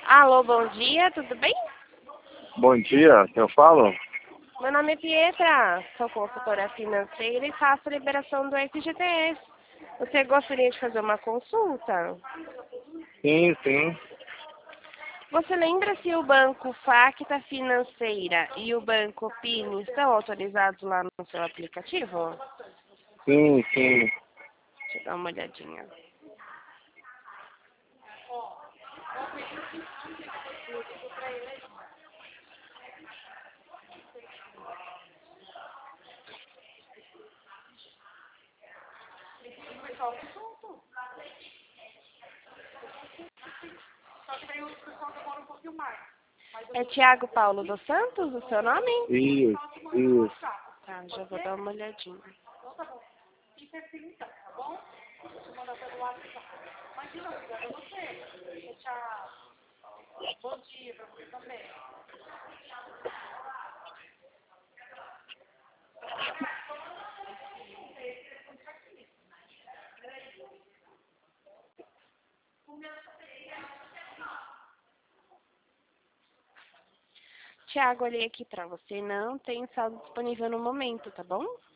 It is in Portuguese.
Alô, bom dia, tudo bem? Bom dia, eu falo? Meu nome é Pietra, sou consultora financeira e faço a liberação do FGTS. Você gostaria de fazer uma consulta? Sim, sim. Você lembra se o banco Facta Financeira e o banco PIN estão autorizados lá no seu aplicativo? Sim, sim. Deixa eu dar uma olhadinha. É Tiago Paulo dos Santos o seu nome? Isso. Tá, já vou dar uma olhadinha. Tiago, olhei aqui pra você. Não tem saldo disponível no momento, tá bom?